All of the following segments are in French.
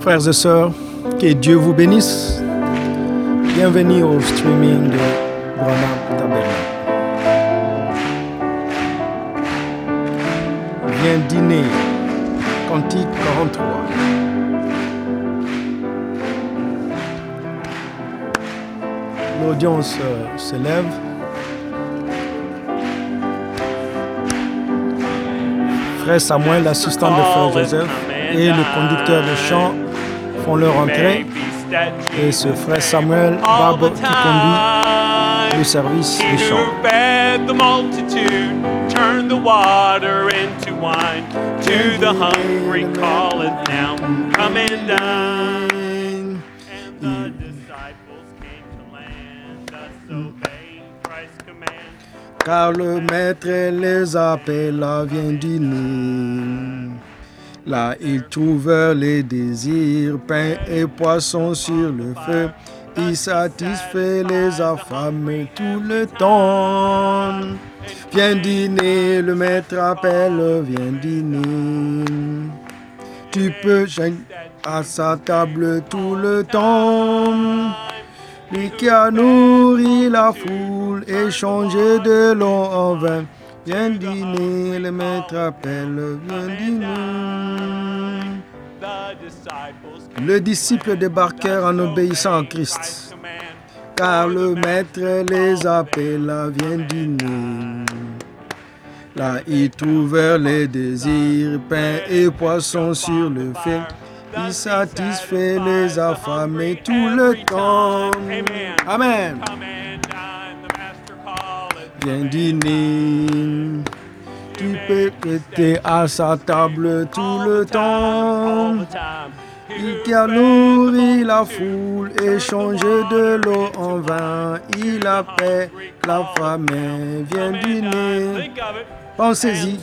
Frères et sœurs, que Dieu vous bénisse. Bienvenue au streaming de Branham Tabernacle. Viens dîner, Cantique 43. L'audience se lève. Frère Samuel, l'assistant de Frère Joseph, et le conducteur de chant font leur entrée. Et ce Frère Samuel Barbe qui conduit le service de chant. Turn the water into wine. To the hungry call it now. Come and dine. And the disciples came to land, thus obeying Christ's command. Car le maître les appela, viens dîner. Là, ils trouvèrent les désirs, pain et poisson sur le feu. Il satisfait les affamés tout le temps. Viens dîner, le maître appelle, viens dîner. Tu peux à sa table tout le temps. Lui qui a nourri la foule et changé de l'eau en vin. Viens dîner, le maître appelle, viens dîner. Les disciples débarquèrent en obéissant à Christ, car le maître les appela, viens dîner. Là, ils trouvèrent les désirs, pain et poisson sur le feu. Il satisfait les affamés tout le temps. Amen. Viens dîner. Tu peux être à sa table tout le temps. Il qui a nourri la foule et changé de l'eau en vin. Il appelle l'affamé, viens dîner. Pensez-y.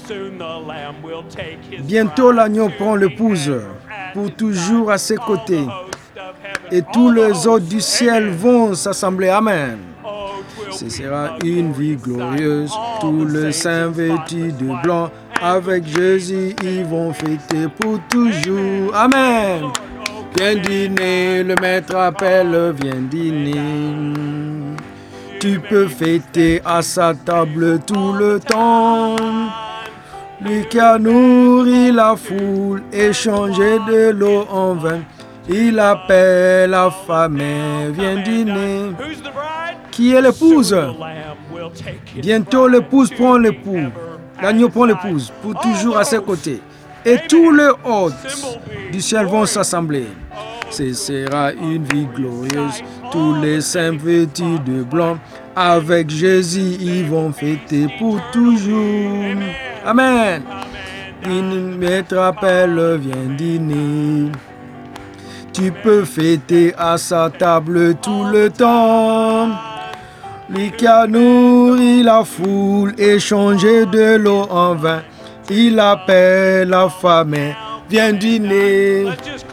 Bientôt l'agneau prend l'épouse pour toujours à ses côtés. Et tous les hôtes du ciel vont s'assembler. Amen. Ce sera une vie glorieuse. Tous les saints vêtus de blanc, avec Jésus, ils vont fêter pour toujours. Amen. Viens dîner, le maître appelle, viens dîner. Tu peux fêter à sa table tout le temps. Lui qui a nourri la foule et changé de l'eau en vin. Il appelle l'affamé, viens dîner. Qui est l'épouse? Bientôt l'épouse prend l'époux. L'agneau prend l'épouse pour toujours à ses côtés. Et tous les hôtes du ciel vont s'assembler. Ce sera une vie glorieuse. Tous les saints vêtus de blanc, avec Jésus, ils vont fêter pour toujours. Amen. Une maître appelle, viens dîner. Tu peux fêter à sa table tout le temps. Lui qui a nourri la foule et changé de l'eau en vin. Il appelle l'affamé, viens dîner.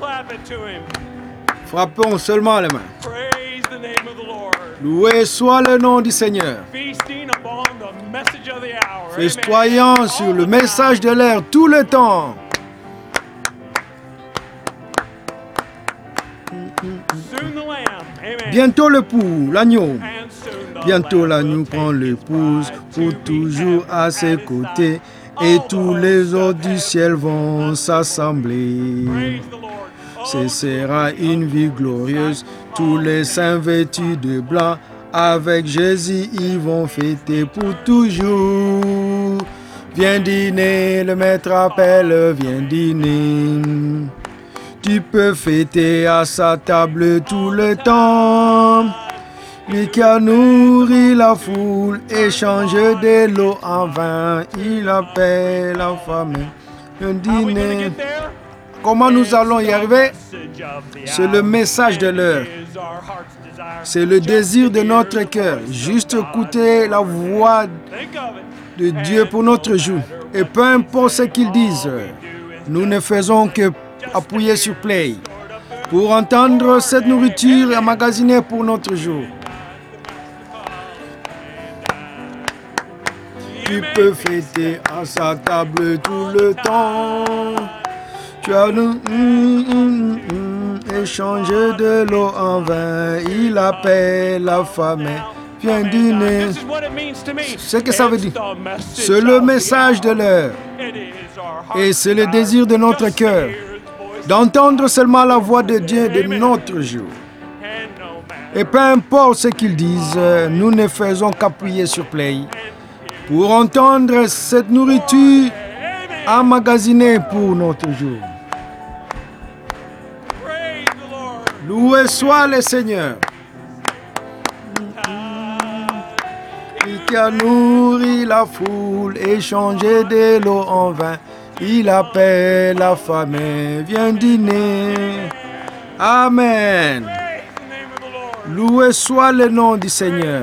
Frappons seulement les mains. Loué soit le nom du Seigneur. Festoyant sur le message de l'heure tout le temps. Bientôt l'époux, l'agneau. Bientôt l'agneau prend l'épouse pour toujours à ses côtés. Et tous les autres du ciel vont s'assembler. Ce sera une vie glorieuse. Tous les saints vêtus de blanc, avec Jésus, ils vont fêter pour toujours. Viens dîner, le maître appelle, viens dîner. Tu peux fêter à sa table tout le temps. Lui qui a nourri la foule et changé de l'eau en vin, il appelle l'affamé, un dîner. Comment nous allons y arriver? C'est le message de l'heure. C'est le désir de notre cœur. Juste écouter la voix de Dieu pour notre jour. Et peu importe ce qu'ils disent, nous ne faisons que appuyer sur play pour entendre cette nourriture emmagasinée pour notre jour. Tu peux fêter à sa table tout le temps. Tu as changer de l'eau en vin. Il appelle affamé. Viens dîner. This is what it means to me. Ce que ça veut It's dire, the message c'est le of the message de hour. l'heure. It is our heart's Et c'est le desire désir de notre just to cœur hear the voice d'entendre seulement la voix de Dieu de Amen. notre jour. and no Et matter peu importe ce qu'ils disent, nous ne faisons qu'appuyer sur Play pour entendre cette nourriture Amen. emmagasinée pour notre jour. Praise the Lord. Loué soit le Seigneur. Il qui a nourri la foule et changé de l'eau en vin. Il appelle affamé, viens dîner. Amen. Praise the name of the Lord. Loué soit le nom du Seigneur.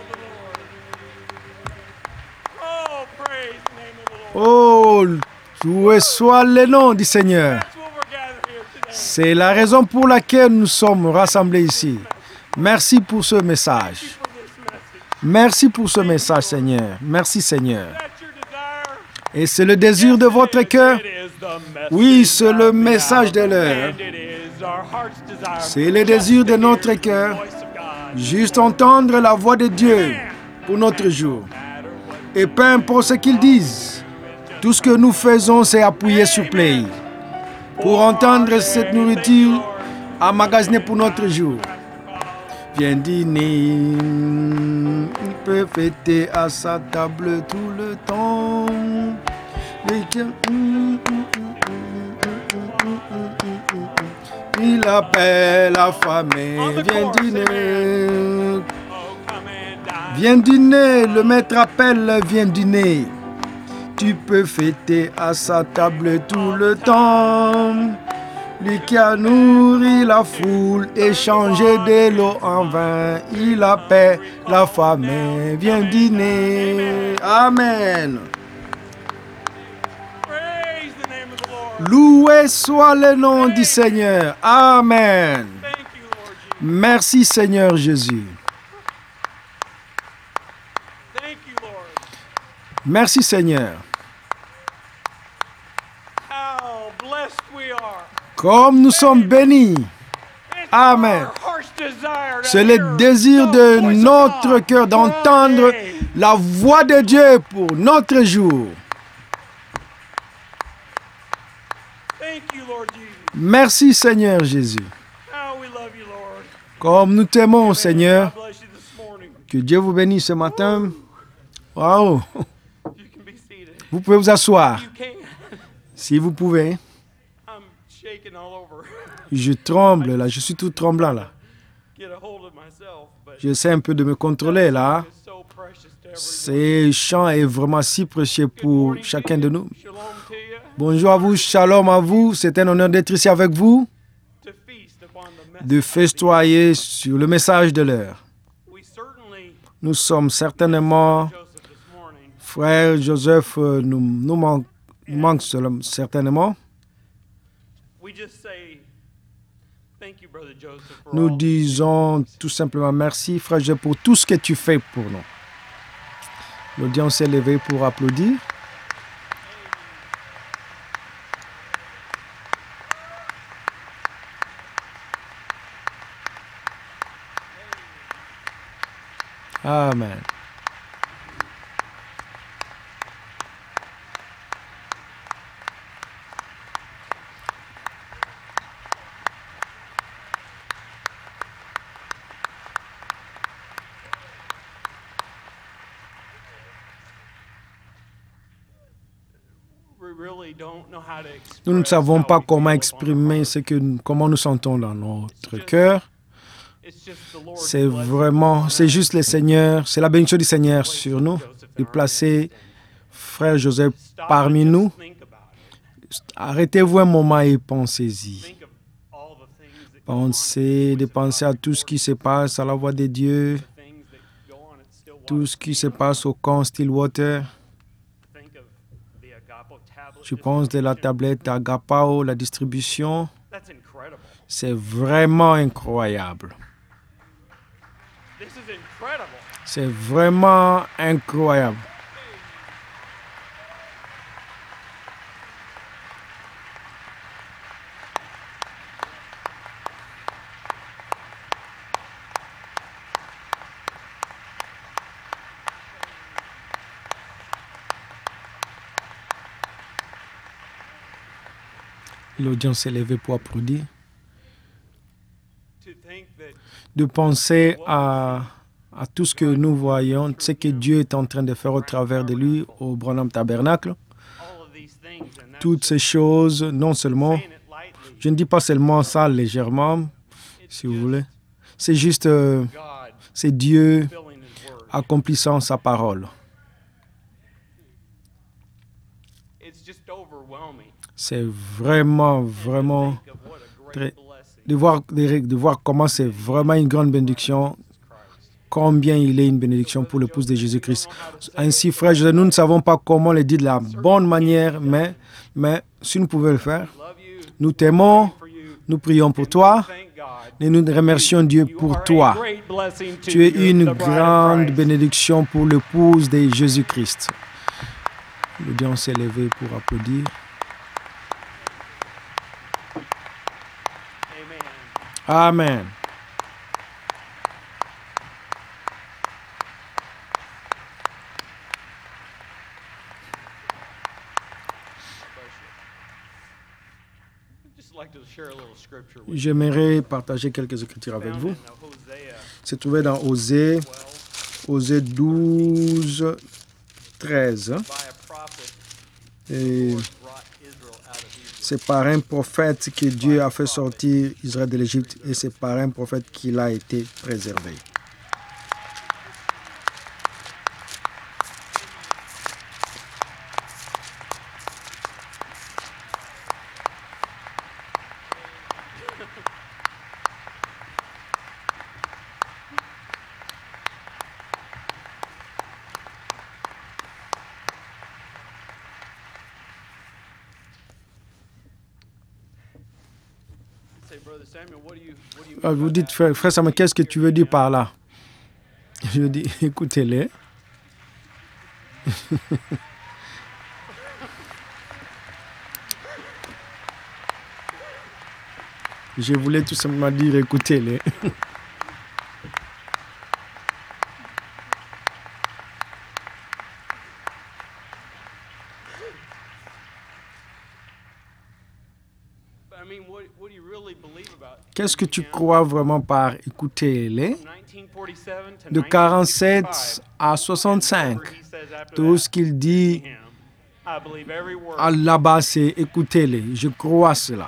Oh, praise the name of the Lord. Oh, loué soit le nom du Seigneur. That's what we're gathered here today. C'est la raison pour laquelle nous sommes rassemblés ici. Merci pour ce message. For this message. Merci pour ce message, Seigneur. Merci, Seigneur. That's your desire. Et c'est le désir de votre cœur. It is the message Oui, c'est le of the message de hour. l'heure. And it is our heart's desire C'est le just désir to de hear notre the cœur. voice of God. Juste entendre la voix de Dieu pour notre jour. Et peu importe ce qu'ils disent, tout ce que nous faisons, c'est appuyer sur Play pour entendre cette nourriture emmagasinée pour notre jour. Viens dîner, il peut fêter à sa table tout le temps. Il appelle affamé, viens dîner. Oh, come and dine. Viens dîner, le maître appelle, viens dîner. Tu peux fêter à sa table tout le temps. Lui qui a nourri la foule et changé de l'eau en vin, il appelle affamé, viens dîner. Amen. Praise the name of the Lord. Loué soit le nom du Seigneur. Amen. Thank you, Lord Jesus. Merci Seigneur Jésus. Thank you, Lord. Merci Seigneur. How blessed we are. Comme nous sommes bénis. It's Amen. our heart's desire to C'est hear le désir the de voice of notre God cœur d'entendre today. la voix de Dieu pour notre jour. Thank you, Lord Jesus. Merci Seigneur Jésus. How we love you, Lord. Comme nous t'aimons Seigneur, God bless you this morning. que Dieu vous bénisse ce matin. Waouh, You can be seated. vous pouvez vous asseoir You can. si vous pouvez. I'm shaking all over. Je tremble là, je suis tout tremblant là. Get a hold of myself, but J'essaie un peu de me contrôler là. it's so precious to everyone. Ce chant est vraiment si précieux Good pour morning to chacun you. de nous. Shalom to you. Bonjour à vous, shalom à vous. C'est un honneur d'être ici avec vous, To feast upon the message. de festoyer sur le message de l'heure. We certainly, Nous sommes certainement, Joseph, this morning, frère Joseph, nous manque certainement. we just say, thank you, Brother Joseph, for Nous all disons tout simplement merci, frère Joseph, pour tout ce que tu fais pour nous. L'audience s'est levée pour applaudir. Amen. we really don't know how to Nous ne express savons how pas we comment feel upon our exprimer heart. comment nous sentons dans notre cœur. It's just the Lord's C'est blessing vraiment, upon c'est us. juste le Seigneur, c'est la bénédiction du Seigneur sur nous, de placer frère Joseph Stop parmi and nous. just think about it. Arrêtez-vous un moment et pensez-y. Think of all the things that go on, Pensez, de penser à tout ce qui se passe à la voix de Dieu, the things that go on at Stillwater. tout ce qui se passe au camp Stillwater. Think of the Agapo tablet Je pense de la distribution. tablette Agapao, la distribution. That's incredible. C'est vraiment incroyable. This is incredible. C'est vraiment incroyable. L'audience s'est levée pour applaudir. To think that De penser à tout ce que nous voyons, ce que Dieu est en train de faire au travers de lui au Branham Tabernacle. all of these things, and that's Toutes ces choses, non seulement, saying it lightly, je ne dis pas seulement ça légèrement, it's si vous just voulez. C'est juste, God c'est Dieu filling His Word. accomplissant sa parole. It's just overwhelming. C'est vraiment, vraiment, Think of what a très- great blessing de voir comment c'est vraiment une grande bénédiction, Christ. combien il est une bénédiction pour l'épouse de Jésus-Christ. Ainsi, frères, nous ne savons pas comment le dire de la bonne manière, mais si nous pouvons le faire, Love you. nous t'aimons, For you. nous prions pour toi Thank God. et nous remercions Dieu You pour are a toi. great blessing to Tu es you, une the bride of grande Christ. bénédiction pour l'épouse de Jésus-Christ. L'audience s'est levée pour applaudir. Amen. Amen. I'd just like to share a little scripture with you. J'aimerais partager quelques écritures avec Found vous. in Hosea C'est trouvé dans Osée, 12 Osée 12, 13. by a prophet. Et Lord brought Israel out of Egypt. c'est par un prophète que Dieu a fait sortir Israël de l'Égypte et c'est par un prophète qu'il a été préservé. Say, Brother Samuel, what do you Ah, mean vous by dites, that? frère Samuel, qu'est-ce que tu veux dire par là? Je dis, écoutez-les. Je voulais tout simplement dire, écoutez-les. I mean, what do you really believe about Qu'est-ce que tu him? crois vraiment par écoutez-les? From 1947 to De 47 1965, à 65, whatever he says after tout that, ce qu'il dit him. I believe every word. là-bas, c'est écoutez-les. Je crois cela.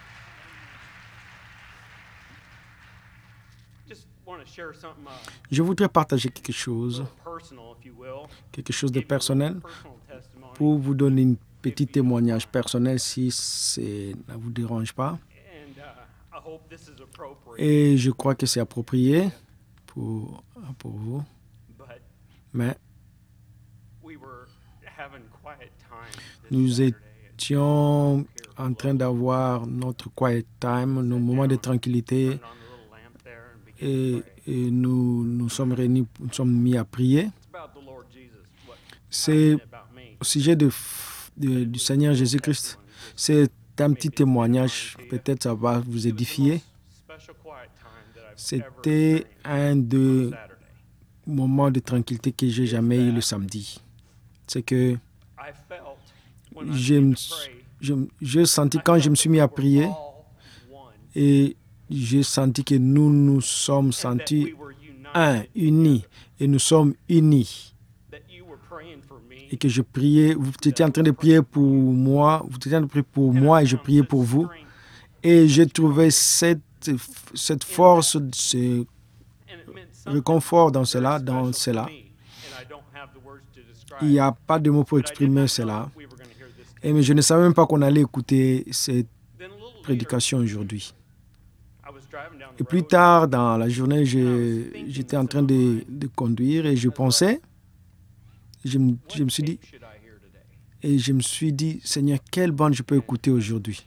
Just want to share something Je voudrais partager quelque chose, personal, if you will. quelque chose de Give you a personnel, personal testimony. pour vous donner un petit témoignage personnel si ça ne vous dérange pas. And I hope this is appropriate. Et je crois que c'est approprié pour vous. But Mais we were having quiet time this nous Saturday. étions en train d'avoir notre quiet time, nos moments de tranquillité, Turned on the little lamp there and began to pray. et nous sommes réunis, nous sommes mis à prier. It's about the Lord Jesus. What C'est about me? au sujet du Seigneur Jésus-Christ. C'est un petit témoignage, peut-être ça va vous édifier. Special quiet time that I've C'était ever un des Saturday. moments de tranquillité que j'ai jamais eu le samedi. C'est que I felt when I je began me- to pray, j'ai senti quand je me suis mis à prier we're all one, et j'ai senti que nous nous sommes and that sentis we were united, un, unis, et nous sommes unis. that you were praying for me, Et que je priais, vous étiez en train de prier pour moi, vous étiez en train de prier pour moi et je priais pour vous. Et j'ai trouvé cette force, ce réconfort dans cela, Il n'y a pas de mots pour exprimer cela. Mais je ne savais même pas qu'on allait écouter cette prédication aujourd'hui. Et plus tard dans la journée, j'étais en train de conduire et je pensais, je me suis dit, Seigneur, quelle bande je peux écouter aujourd'hui?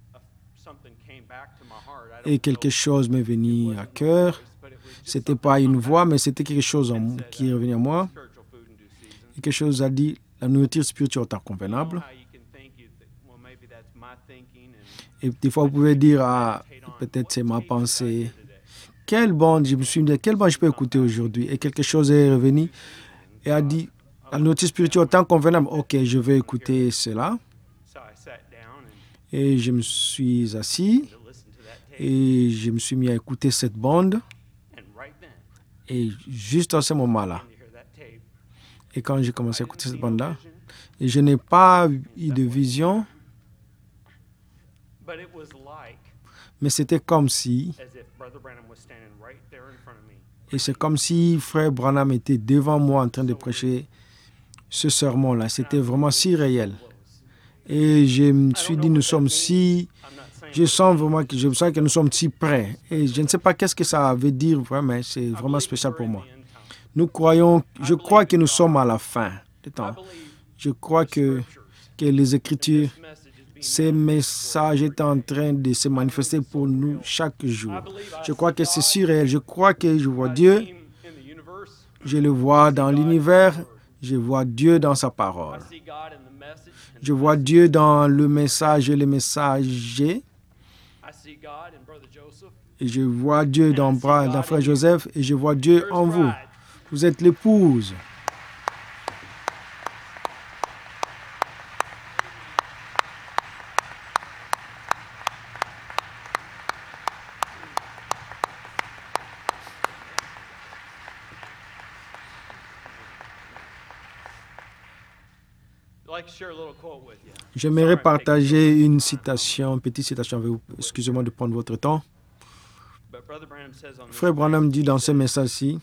Et quelque chose m'est venu à cœur. Ce n'était pas une voix, mais c'était quelque chose qui est revenu à moi. Et quelque chose a dit, la nourriture spirituelle est convenable. Et des fois, vous pouvez dire, ah, peut-être c'est ma pensée. Quelle bande, je me suis dit, quelle bande je peux écouter aujourd'hui? Et quelque chose est revenu et a dit, la nourriture spirituelle est convenable. Ok, je vais écouter cela. Et je me suis assis to listen to that tape. et je me suis mis à écouter cette bande. And right then, Et juste à ce moment-là, when you hear that tape, et quand j'ai I commencé à didn't écouter see cette no bande-là, vision, et je n'ai pas eu de vision, but it was like mais c'était comme si, as if Brother Branham was standing right there in front of me. et c'est comme si Frère Branham était devant moi en train de prêcher ce sermon-là. C'était vraiment si réel. Et je me suis dit, nous sommes si, I'm not saying je sens que nous sommes si près. Et je ne sais pas qu'est-ce que ça veut dire vraiment, mais c'est vraiment spécial pour moi. Je crois que nous sommes à la fin des temps. Je crois que les Écritures, ces messages sont en train de se manifester pour nous chaque jour. Je crois que c'est si réel. Je crois que je vois Dieu, je le vois dans l'univers, je vois Dieu dans sa parole. Je vois Dieu dans le message et le messager. Et je vois Dieu dans Frère Joseph et je vois Dieu en vous. Vous êtes l'épouse. J'aimerais partager une petite citation avec vous. Excusez-moi de prendre votre temps. Frère Branham dit dans ce message-ci,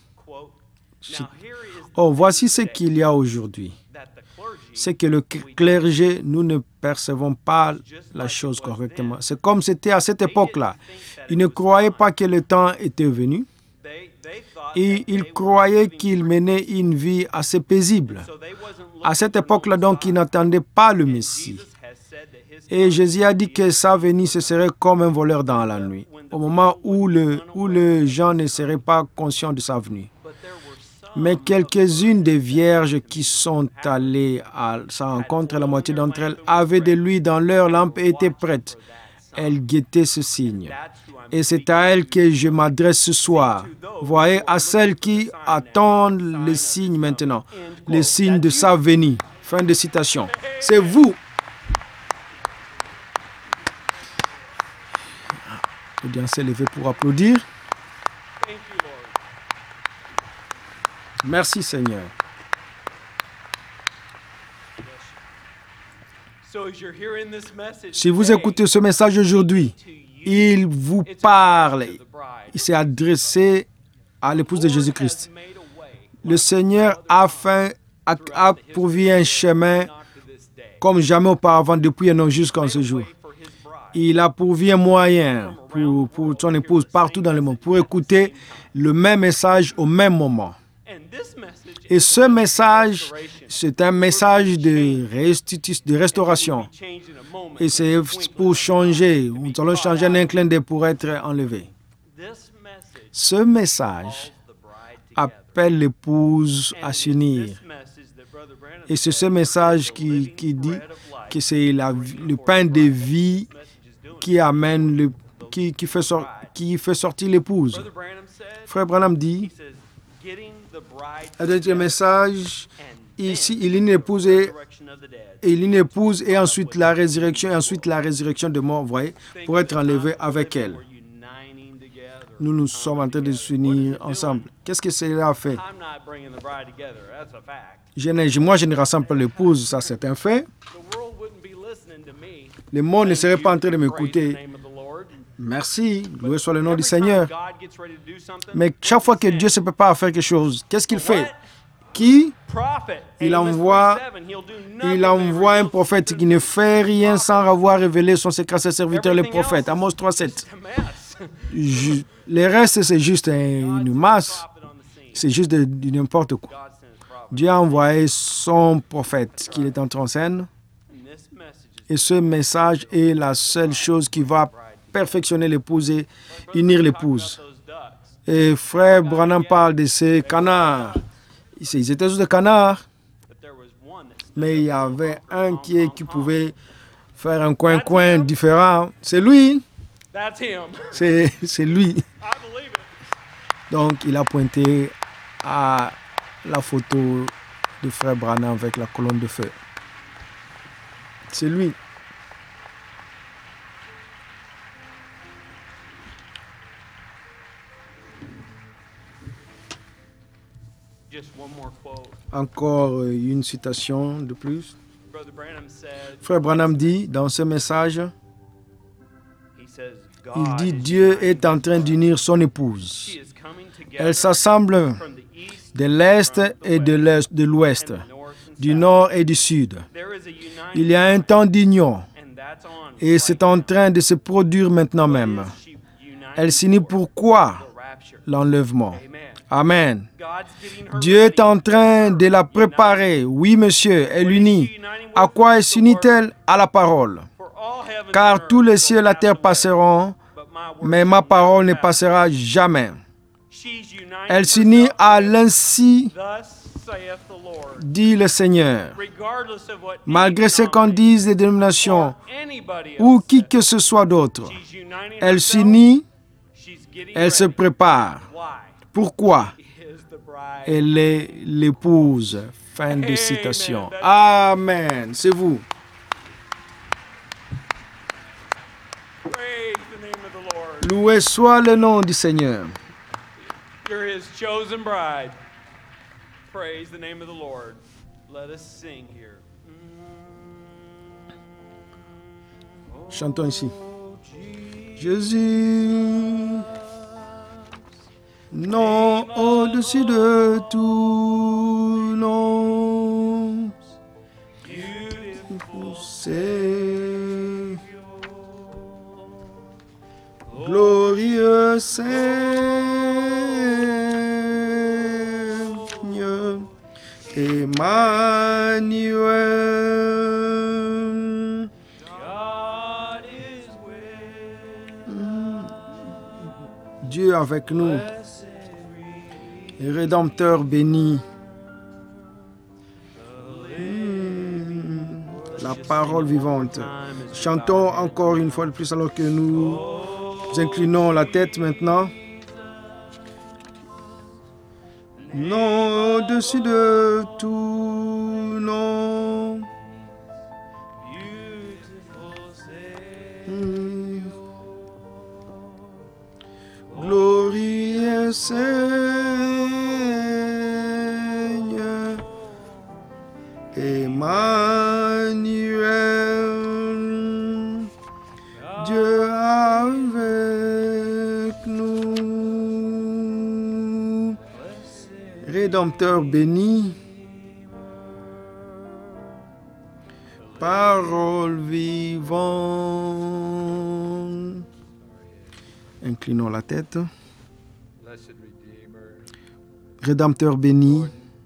« Oh, voici ce qu'il y a aujourd'hui. C'est que le clergé, nous ne percevons pas la chose correctement. C'est comme c'était à cette époque-là. Ils ne croyaient pas que le temps était venu. Et ils croyaient qu'ils menaient une vie assez paisible. À cette époque-là, donc, ils n'attendaient pas le Messie. Et Jésus a dit que sa venue, ce serait comme un voleur dans la nuit, au moment où les gens ne seraient pas conscients de sa venue. Mais quelques-unes des vierges qui sont allées à sa rencontre, la moitié d'entre elles avaient de l'huile dans leur lampe et étaient prêtes. Elles guettaient ce signe. Et c'est à elles que je m'adresse ce soir. Voyez, à celles qui attendent le signe maintenant, le signe de sa venue. Fin de citation. C'est vous. L'audience s'est levée pour applaudir. Merci Seigneur. Si vous écoutez ce message aujourd'hui, il vous parle. Il s'est adressé à l'épouse de Jésus-Christ. Le Seigneur a pourvu un chemin comme jamais auparavant depuis un an jusqu'en ce jour. Il a pourvu un moyen pour son épouse partout dans le monde pour écouter le même message au même moment. Et ce message, c'est un message de restauration. Et c'est pour changer. Nous allons changer un clin d'œil pour être enlevé. Ce message appelle l'épouse à s'unir. Et c'est ce message qui dit que c'est le pain de vie qui amène, qui fait sortir l'épouse. Frère Branham dit, le message, ici, il y a une épouse et ensuite la résurrection, de mort, vous voyez, pour être enlevé avec elle. Nous sommes en train de s'unir ensemble. Qu'est-ce que cela fait? Moi, je ne rassemble pas l'épouse, ça c'est un fait. Le monde ne serait pas en train de m'écouter. Merci, loué soit le nom du Seigneur. Mais chaque fois que Dieu se prépare à faire quelque chose, qu'est-ce qu'il fait? Il envoie un prophète qui ne fait rien sans avoir révélé son secret à ses serviteurs, les prophètes. Amos 3:7. Le reste, c'est juste une masse. C'est juste de n'importe quoi. Dieu a envoyé son prophète qui est entré en scène. Et ce message est la seule chose qui va perfectionner l'épouse et unir l'épouse. Et frère Branham parle de ces canards. Ils étaient tous des canards. Mais il y avait un qui pouvait faire un coin différent. C'est lui. C'est lui. Donc, il a pointé à la photo de frère Branham avec la colonne de feu. C'est lui. Just one more quote. Encore une citation de plus. Brother Branham said, Frère Branham dit dans ce message, he says, il God dit is Dieu uniting est en train his d'unir son bride. épouse. She is coming together Elle s'assemble from the east, de l'Est from the et de west, l'Ouest, and the north and du south. Nord et du Sud. There is a uniting Il y a un temps d'union and that's on et right c'est en now. train de se produire maintenant What même. is she uniting Elle s'unit for? pourquoi The rapture. l'enlèvement? Amen. Amen. God's getting her Dieu est ready. en train de la préparer. Oui, monsieur, elle unit. À quoi elle s'unit-elle? À la parole. For all heaven and Car tous les earth cieux et will la pass terre away, passeront, but my words mais ma shall parole ne never pass. passera jamais. She's uniting Elle s'unit à herself with, l'ainsi, thus saith the Lord. dit le Seigneur. Regardless of what Malgré any ce qu'en denomination disent les dénominations or anybody ou else qui says, que ce soit d'autre, she's uniting elle herself, s'unit, she's getting elle se ready. prépare. Why? Pourquoi? Is the bride. Elle est l'épouse. Fin de Amen. citation. That's- Amen. C'est vous. Praise the name of the Lord. Loué soit le nom du Seigneur. You're his chosen bride. Praise the name of the Lord. Let us sing here. Chantons ici. Jésus, nom au-dessus de tout nom, Beautiful c'est glorieux Seigneur, Emmanuel. God is with Dieu avec nous, et Rédempteur béni. La parole vivante. Chantons encore une fois de plus alors que nous inclinons la tête maintenant. Non au-dessus de tout nom. beautiful Savior. Glorieux Seigneur, Emmanuel, Dieu avec nous, Rédempteur béni, parole vivante. Inclinons la tête. Blessed Redeemer, Rédempteur béni,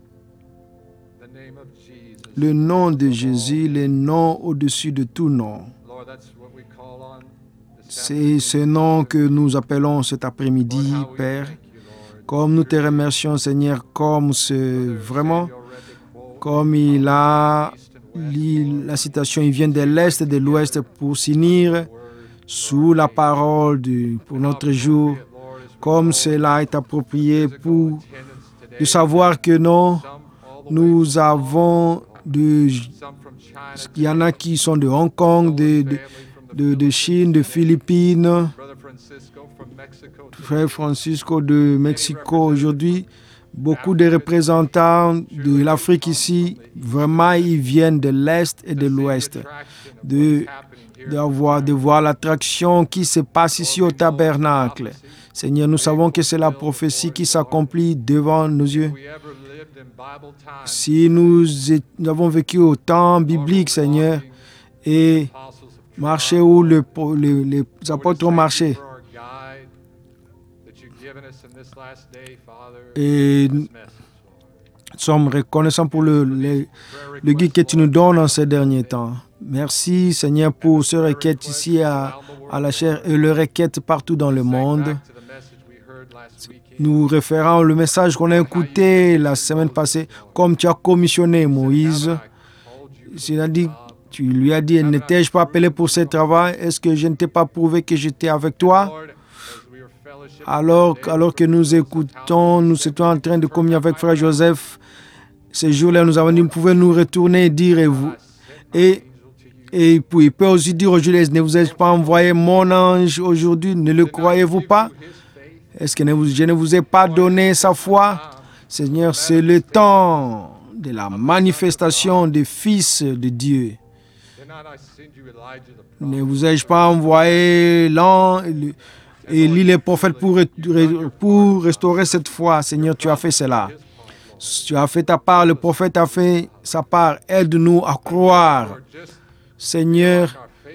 the name of Jesus. le nom de Jésus, le nom au-dessus de tout nom. Lord, that's what we call on this C'est ce nom que nous appelons cet après-midi, Lord, how we Père. thank you, Lord. Comme nous te remercions, Seigneur, comme c'est vraiment, Savior read the quote, comme il a lu la citation, il vient de l'Est et de l'Ouest pour s'unir word, sous la parole pour notre jour, Lord, as we comme cela est approprié pour attendance today, de savoir que non, some all the way nous avons some from China, il y en a qui sont de Hong Kong, de Chine, de Philippines, Brother Francisco from Mexico, Frère Francisco de Mexico aujourd'hui, beaucoup de représentants de l'Afrique ici, vraiment ils viennent de l'Est et de l'Ouest, de voir l'attraction qui se passe ici au tabernacle. Seigneur, nous savons que c'est la prophétie qui s'accomplit devant nos yeux. we ever lived in Bible times, Si nous avons vécu au temps biblique, Seigneur, et apostles of marché où les apôtres ont marché, for our guide that you've given us in this last day, Father, et this message, Lord. nous sommes reconnaissants pour le guide que tu nous donnes en ces derniers temps. Merci, Seigneur, pour ce requête ici à la chair et le requête partout dans le monde. Back to the message we heard last weekend. Nous référons le message qu'on a écouté la semaine passée, comme tu as commissionné Moïse. C'est-à-dire, tu lui as dit, n'étais-je pas appelé pour ce travail? Est-ce que je ne t'ai pas prouvé que j'étais avec toi? Lord, as we were fellowship Alors que nous écoutons, nous étions en train de communier avec Frère Joseph, ces jours-là, nous avons dit, vous pouvez nous retourner et dire, et puis il peut aussi dire aux Julius, ne vous ai-je pas envoyé mon ange aujourd'hui, ne le croyez-vous pas? Est-ce que je ne vous ai pas donné sa foi? Seigneur, c'est le temps de la manifestation des fils de Dieu. Ne vous ai-je pas envoyé Élie les prophètes pour restaurer cette foi? Seigneur, tu as fait cela. Tu as fait ta part, le prophète a fait sa part. Aide-nous à croire. Seigneur,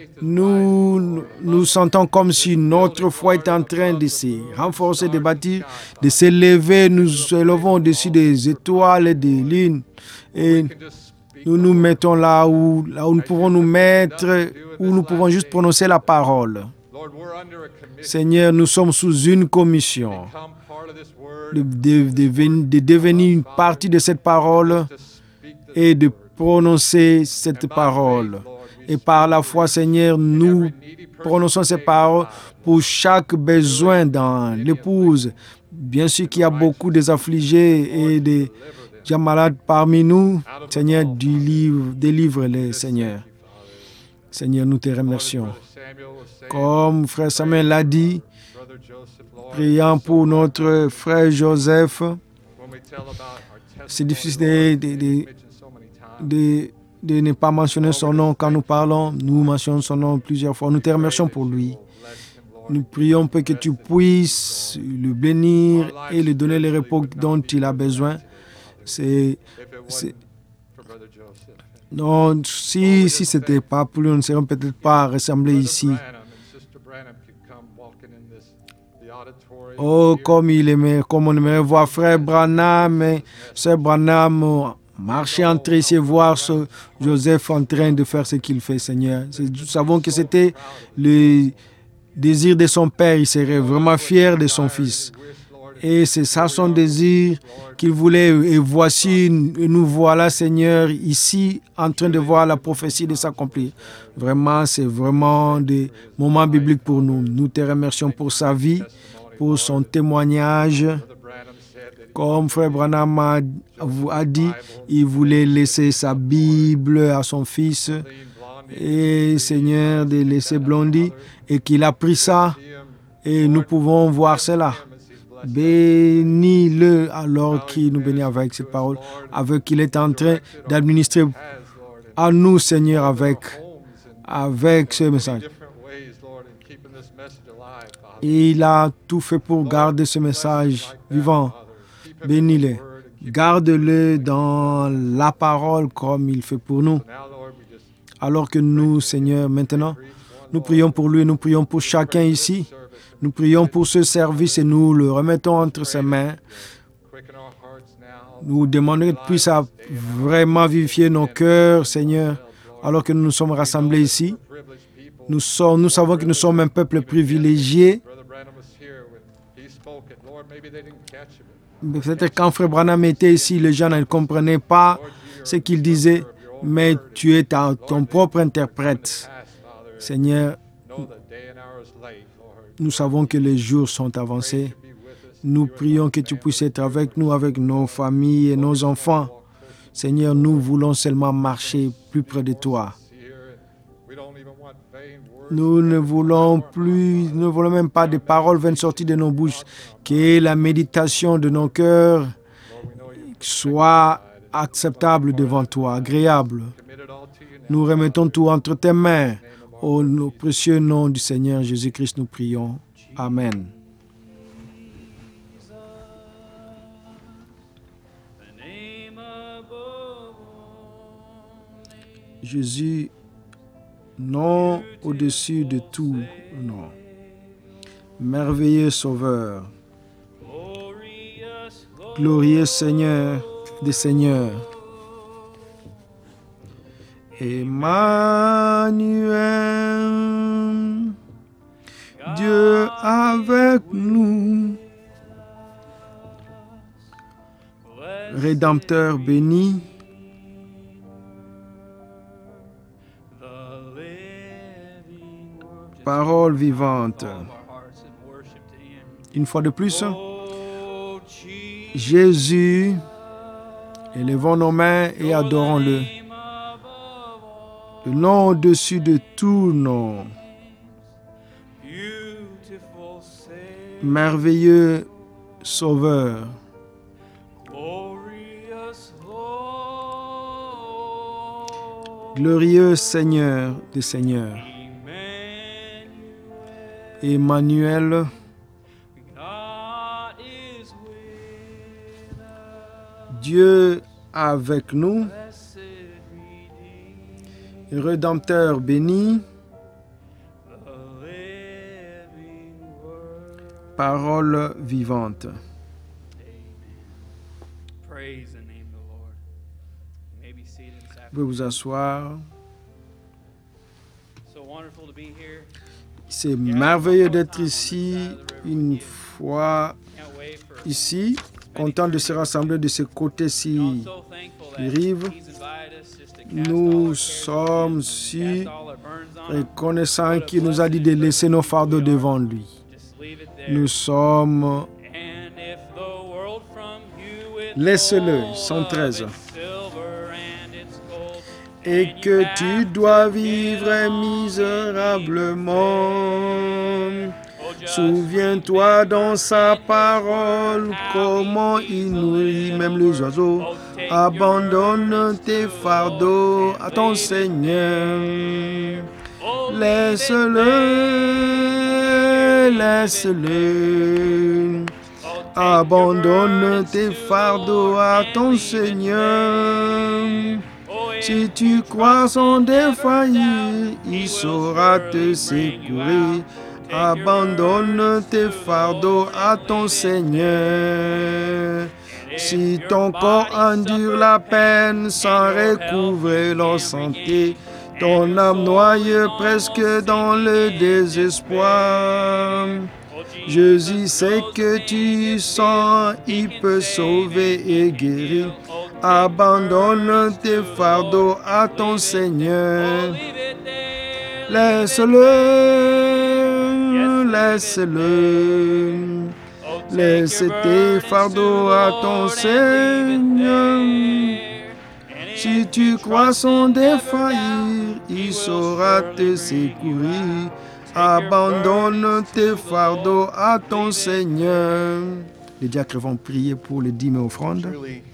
nous sentons comme si notre foi est en train de se renforcer, de bâtir, de s'élever. Nous élevons au-dessus des étoiles et des lunes. Et nous nous mettons là où nous pouvons nous mettre, où nous pouvons juste prononcer la parole. Seigneur, nous sommes sous une commission de devenir une partie de cette parole et de prononcer cette parole. Et par la foi, Seigneur, nous prononçons ces paroles pour chaque besoin dans l'épouse. Bien sûr qu'il y a beaucoup d'affligés et des gens malades parmi nous. Seigneur, délivre-les, Seigneur. Seigneur, nous te remercions. Comme frère Samuel l'a dit, prions pour notre frère Joseph. C'est difficile de ne pas mentionner son nom quand nous parlons. Nous mentionnons son nom plusieurs fois. Nous te remercions pour lui. Nous prions pour que tu puisses le bénir et lui donner le repos dont il a besoin. Non, si ce n'était pas pour lui, on ne serait peut-être pas rassemblés ici. Oh, comme on aimerait voir frère Branham et sœur Branham marcher, entrer ici et voir Joseph en train de faire ce qu'il fait, Seigneur. Nous savons que c'était le désir de son père. Il serait vraiment fier de son fils. Et c'est ça son désir qu'il voulait. Et voici, nous voilà, Seigneur, ici, en train de voir la prophétie de s'accomplir. Vraiment, c'est vraiment des moments bibliques pour nous. Nous te remercions pour sa vie, pour son témoignage. Comme frère Branham a dit, il voulait laisser sa Bible à son fils. Et Seigneur, de laisser Blondie. Et qu'il a pris ça. Et nous pouvons voir cela. Bénis-le alors qu'il nous bénit avec cette parole, avec qu'il est en train d'administrer à nous, Seigneur, avec ce message. Il a tout fait pour garder ce message vivant. Bénis-le. Garde-le dans la parole comme il fait pour nous. Alors que nous, Seigneur, maintenant, nous prions pour lui, nous prions pour chacun ici. Nous prions pour ce service et nous le remettons entre ses mains. Nous demandons qu'il puisse vraiment vivifier nos cœurs, Seigneur, alors que nous nous sommes rassemblés ici. Nous savons que nous sommes un peuple privilégié. Peut-être quand frère Branham était ici, les gens ne comprenaient pas ce qu'il disait, mais tu es ton propre interprète. Seigneur, nous savons que les jours sont avancés. Nous prions que tu puisses être avec nous, avec nos familles et nos enfants. Seigneur, nous voulons seulement marcher plus près de toi. Nous ne voulons même pas des paroles vaines sorties de nos bouches. Que la méditation de nos cœurs soit acceptable devant toi, agréable. Nous remettons tout entre tes mains. Au précieux nom du Seigneur Jésus-Christ, nous prions. Amen. Jésus, nom au-dessus de tout nom. Merveilleux Sauveur. Glorieux Seigneur des Seigneurs. Emmanuel, Dieu avec nous, Rédempteur béni, parole vivante. Une fois de plus, Jésus, élevons nos mains et adorons-le. Le nom au-dessus de tout nom. Merveilleux Sauveur. glorieux Seigneur des Seigneurs, Emmanuel, God is with us. Dieu avec nous, Blessed Redeemer, Rédempteur béni, the living Word. parole vivante. Praise the name of the Lord. You may be seated this Vous afternoon. pouvez vous asseoir. So wonderful to be here. C'est merveilleux d'être ici une fois Can't wait for ici, content de se rassembler de ce côté-ci. I'm so thankful that rive. He's invited us just to cast Nous all our cares sommes on si Him, cast all our burdens on Him. reconnaissants qu'il nous a dit de laisser nos fardeaux devant lui. Just leave it there. Nous sommes And if the world from you Laisse-le, withhold 113. of its silver and its gold, et and que you tu have dois to vivre get on misérablement. Oh, just Souviens-toi dans sa parole comment il nourrit même les oiseaux. Abandonne tes fardeaux à ton Seigneur. oh, Laisse-le, laisse-le. Abandonne tes fardeaux à ton Seigneur. Si tu crois sans défaillir, il saura te secourir. Abandonne tes fardeaux à ton Seigneur. Si ton corps endure la peine sans recouvrer leur santé, ton âme noie presque dans le désespoir. Jésus sait que tu sens, il peut sauver et guérir. Abandonne tes fardeaux à ton Seigneur. Laisse-le, laisse-le. Laisse tes fardeaux à ton Seigneur. Si tu crois sans défaillir, il saura te secourir. Abandonne tes fardeaux à ton Seigneur. Les diacres vont prier pour les dîmes et offrandes.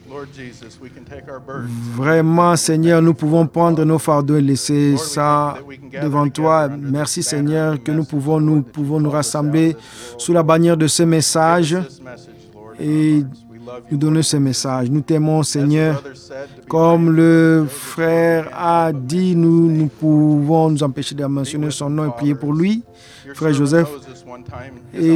Vraiment, Seigneur, nous pouvons prendre nos fardeaux et laisser ça devant toi. Merci, Seigneur, que nous pouvons nous rassembler sous la bannière de ce message et nous donner ce message. Nous t'aimons, Seigneur. Comme le frère a dit, nous pouvons nous empêcher de mentionner son nom et prier pour lui, frère Joseph. Et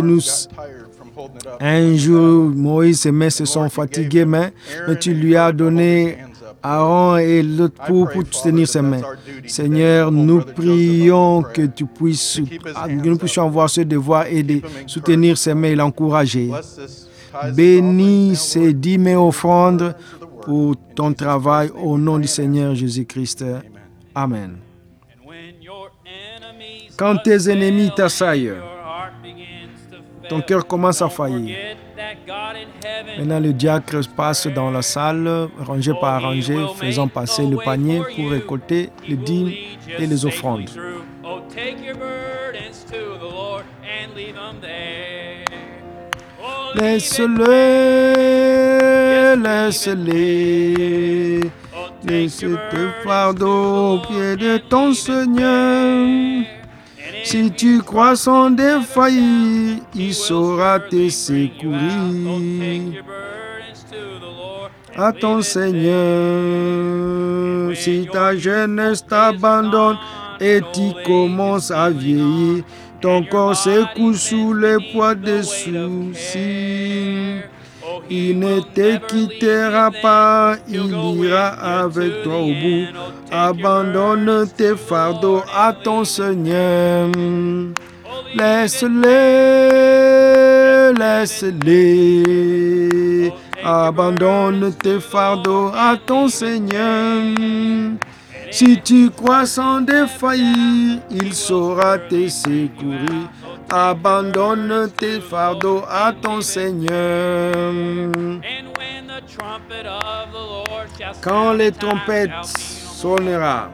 un jour, Moïse et ses mains se sont fatiguées, mais tu lui as donné Aaron et l'autre pour tenir ses mains. Seigneur, nous prions que nous puissions avoir ce devoir et de soutenir ses mains et l'encourager. Bénis ces dîmes et offrandes pour ton travail au nom du Seigneur Jésus-Christ. Amen. Quand tes ennemis t'assaillent, ton cœur commence à faillir. Maintenant, le diacre passe dans la salle, rangée par rangée, faisant passer le panier pour récolter les dîmes et les offrandes. Laisse-le, laisse-les, laisse tes fardeaux au pied de ton Seigneur. Si tu crois sans défaillir, il saura te secourir. À ton Seigneur, si ta jeunesse t'abandonne et tu commences à vieillir, ton corps s'écoule sous le poids des soucis. Il ne te quittera pas, il ira avec toi au bout. Abandonne tes fardeaux à ton Seigneur. Laisse-les, laisse-les. Abandonne tes fardeaux à ton Seigneur. Si tu crois sans défaillir, il saura te secourir. Abandonne tes fardeaux à ton Seigneur. Quand les trompettes sonnera,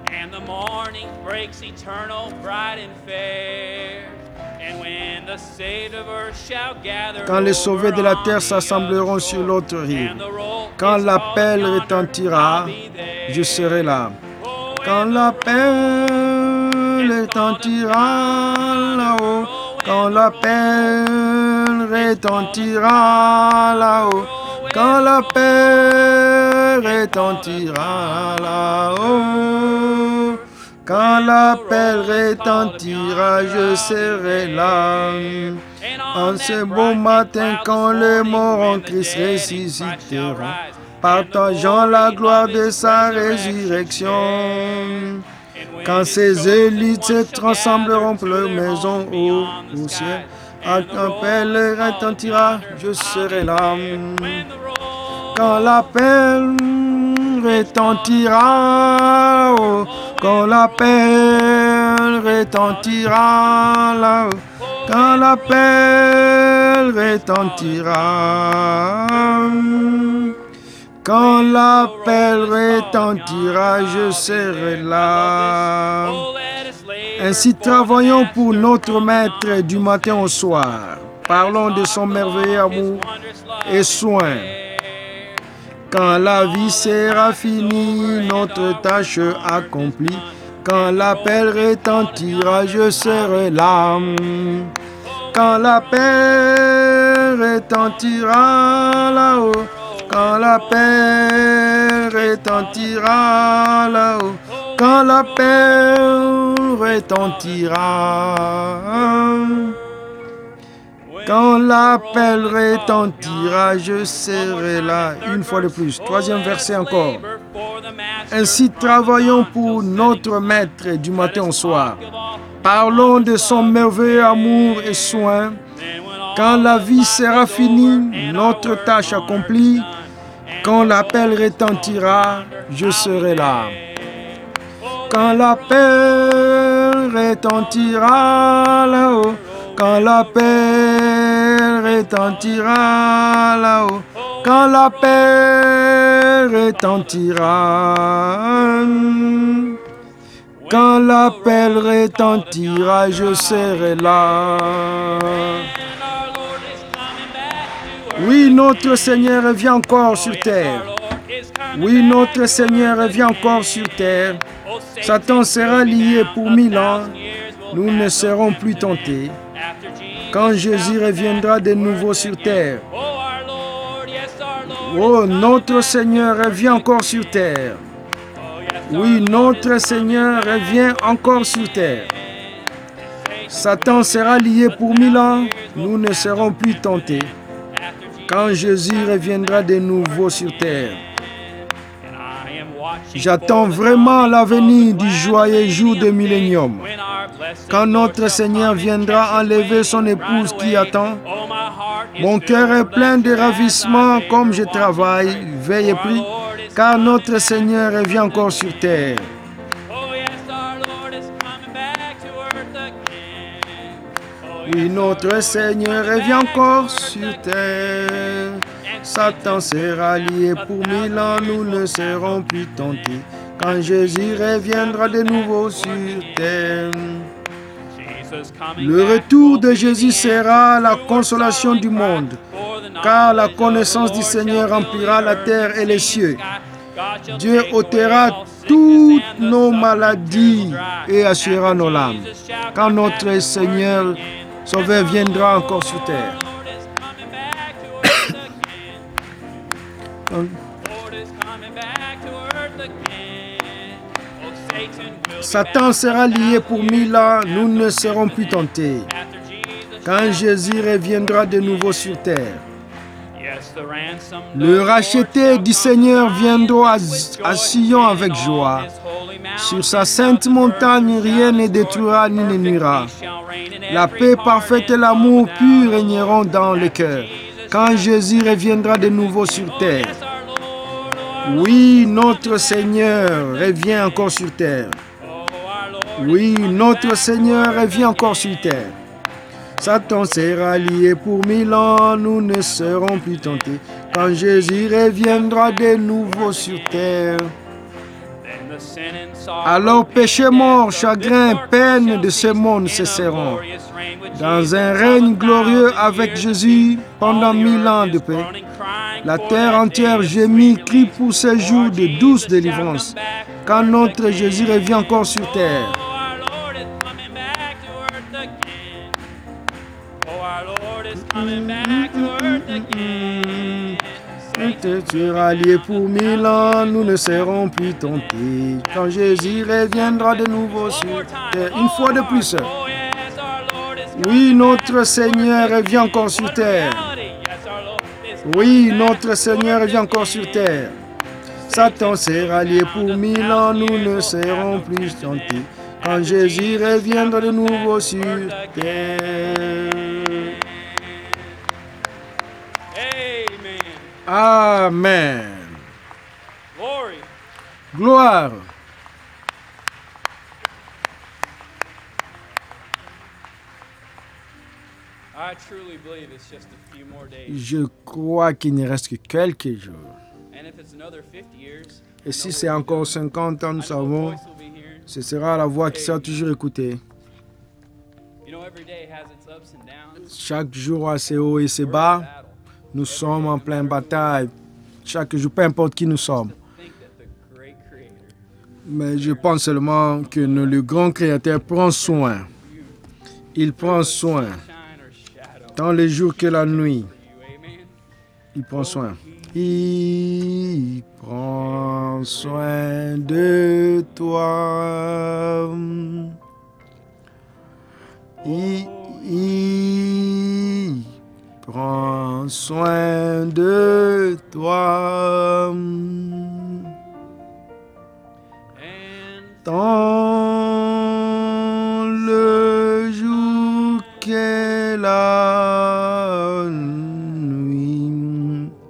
quand les sauvés de la terre s'assembleront sur l'autre rive, quand l'appel retentira, je serai là. quand l'appel retentira là-haut, quand l'appel retentira là-haut, quand l'appel retentira là-haut, quand l'appel retentira, je serai là. En ce beau matin, quand les morts en Christ ressusciteront, partageant la gloire de sa résurrection. Quand ces élites se transformeront pour leur maison au ciel, quand l'appel retentira, je serai là. Quand l'appel retentira, oh, quand l'appel retentira là-haut, quand l'appel retentira, quand l'appel retentira, je serai là. Ainsi travaillons pour notre Maître du matin au soir. Parlons de son merveilleux amour et soin. Quand la vie sera finie, notre tâche accomplie. Quand l'appel retentira, je serai là. Quand l'appel retentira là-haut, quand l'appel retentira là-haut, quand l'appel retentira, quand l'appel retentira, je serai là. Une fois de plus. Troisième verset encore. Ainsi travaillons pour notre Maître du matin au soir. Parlons de son merveilleux amour et soin. Quand la vie sera finie, notre tâche accomplie, quand l'appel retentira, je serai là. Quand l'appel retentira là-haut, quand l'appel retentira là-haut, quand l'appel retentira, quand l'appel retentira, je serai là. Oui, notre Seigneur revient encore sur terre. Oui, notre Seigneur revient encore sur terre. Satan sera lié pour 1000 ans. Nous ne serons plus tentés. Quand Jésus reviendra de nouveau sur terre. Oh, notre Seigneur revient encore sur terre. Oui, notre Seigneur revient encore sur terre. Satan sera lié pour 1000 ans. Nous ne serons plus tentés. Quand Jésus reviendra de nouveau sur terre. J'attends vraiment la venue du joyeux jour de millénium. Quand notre Seigneur viendra enlever son épouse qui attend. Mon cœur est plein de ravissement comme je travaille, veille et prie, car notre Seigneur revient encore sur terre. Oui, notre Seigneur revient encore sur terre. Satan sera lié pour 1000 ans, nous ne serons plus tentés. Quand Jésus reviendra de nouveau sur terre. Le retour de Jésus sera la consolation du monde, car la connaissance du Seigneur remplira la terre et les cieux. Dieu ôtera toutes nos maladies et assurera nos larmes, quand notre Seigneur Sauveur viendra encore sur terre. Satan sera lié pour 1000 ans, nous ne serons plus tentés. Quand Jésus reviendra de nouveau sur terre. Le racheté du Seigneur viendra à Sion avec joie. Sur sa sainte montagne, rien ne détruira ni ne nuira. La paix parfaite et l'amour pur régneront dans le cœur. Quand Jésus reviendra de nouveau sur terre. Oui, notre Seigneur revient encore sur terre. Oui, notre Seigneur revient encore sur terre. Satan sera lié pour 1000 ans, nous ne serons plus tentés. Quand Jésus reviendra de nouveau sur terre. Alors péché, mort, chagrin, peine de ce monde cesseront. Dans un règne glorieux avec Jésus pendant 1000 ans de paix, la terre entière gémit, crie pour ces jours de douce délivrance, quand notre Jésus revient encore sur terre. Tu es rallié pour 1000 ans, nous ne serons plus tentés. Quand Jésus reviendra de nouveau sur terre, une fois de plus. Oui, notre Seigneur revient encore sur terre. Oui, notre Seigneur revient encore sur terre. Satan s'est rallié pour 1000 ans, nous ne serons plus tentés. Quand Jésus reviendra de nouveau sur terre. Amen. Gloire. Je crois qu'il ne reste que quelques jours. Et si c'est encore 50 ans, nous savons, ce sera la voix qui sera toujours écoutée. Chaque jour a ses hauts et ses bas. Nous sommes en pleine bataille. Chaque jour, peu importe qui nous sommes. Mais je pense seulement que le grand Créateur prend soin. Il prend soin. Tant les jours que la nuit. Il prend soin. Il prend soin de toi. Il prends soin de toi. Dans le jour qu'est la nuit,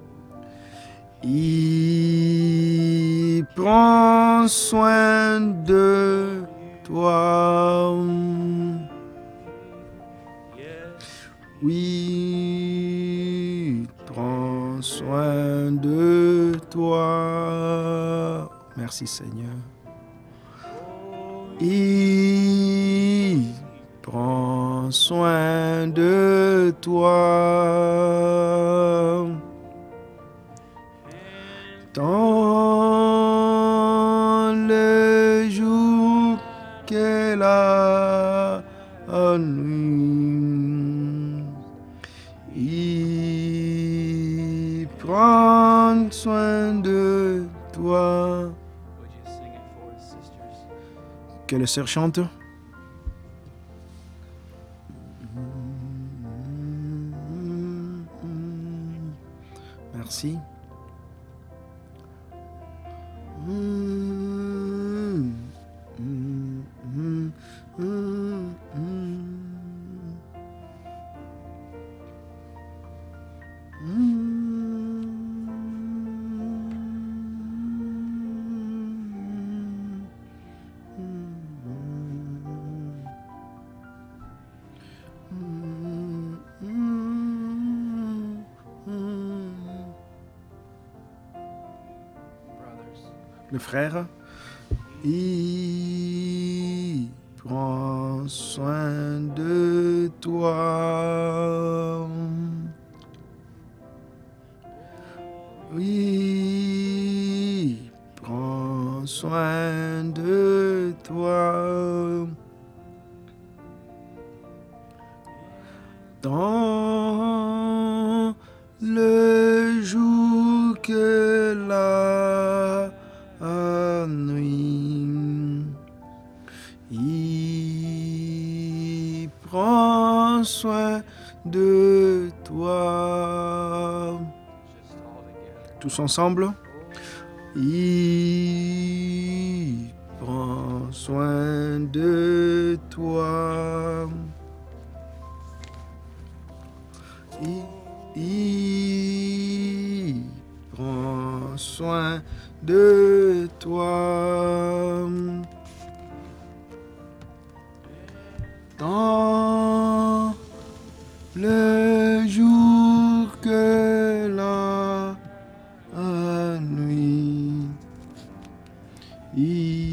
il prend soin de toi. Oui, prends soin de toi. Merci Seigneur. Il prend soin de toi. Dans le jour qu'est la nuit, il prend soin de toi. Que les sœurs chantent. Merci. Le frère, il prend soin de toi. Oui, prend soin de toi. Dans le jour que la nuit, il prend soin de toi. Tous ensemble, il prend soin de toi. Il prend soin de toi. Dans le jour que la nuit, il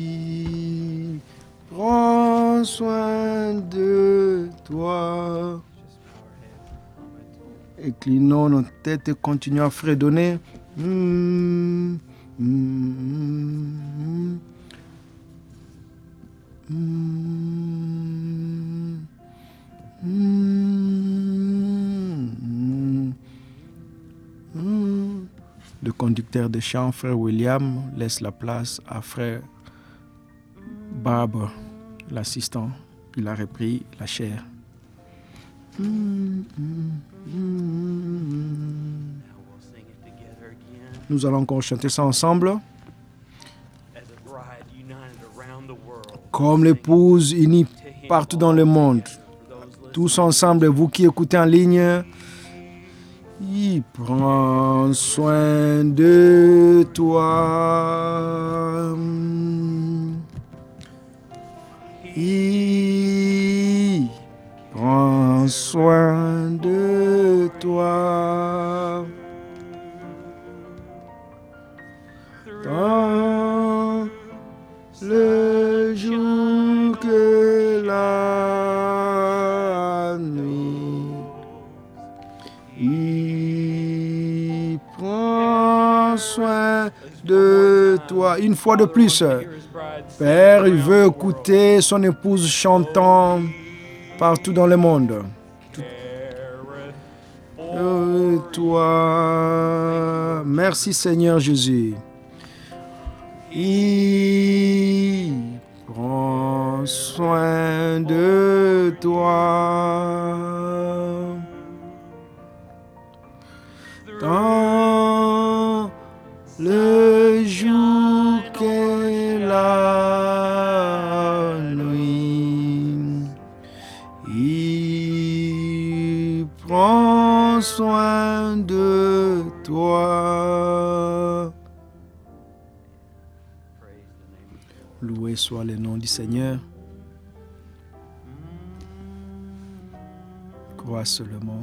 Inclinons nos têtes et continuons à fredonner. Le conducteur de chant, frère William, laisse la place à frère Barber, l'assistant. Il a repris la chair. Nous allons encore chanter ça ensemble. Comme l'épouse unie partout dans le monde. Tous ensemble, vous qui écoutez en ligne, il prend soin de toi. Il prend soin de toi. Dans le jour que la nuit, il prend soin de toi. Une fois de plus, Père, il veut écouter son épouse chantant partout dans le monde. Toi, merci Seigneur Jésus. Il prend soin de toi. Dans le jour qu'est la nuit, il prend soin de toi. Loué soit le nom du Seigneur. Crois seulement.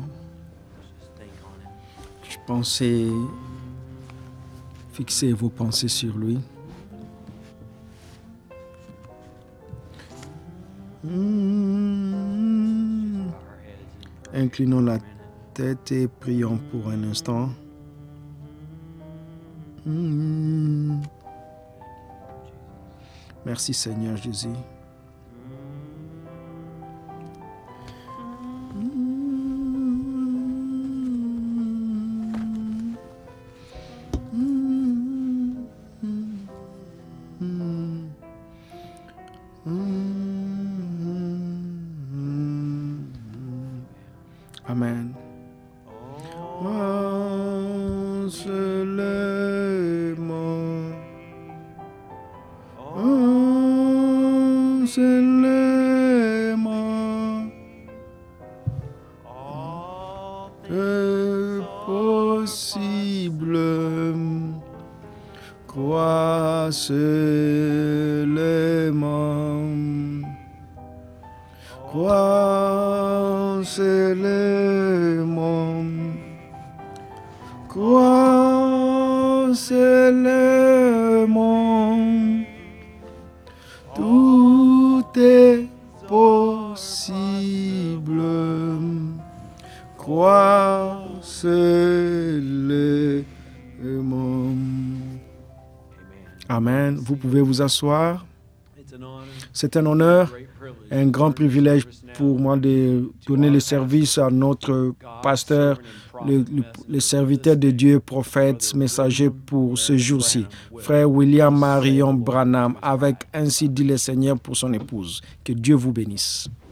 Pensez, fixez vos pensées sur lui. Inclinons la tête et prions pour un instant. Merci Seigneur Jésus. Amen. Possible, crois seulement, crois seulement, crois seulement, tout est possible, crois seulement. Amen. Vous pouvez vous asseoir. C'est un honneur, un grand privilège pour moi de donner le service à notre pasteur, le serviteur de Dieu, prophète, messager pour ce jour-ci, frère William Marion Branham, avec ainsi dit le Seigneur pour son épouse. Que Dieu vous bénisse.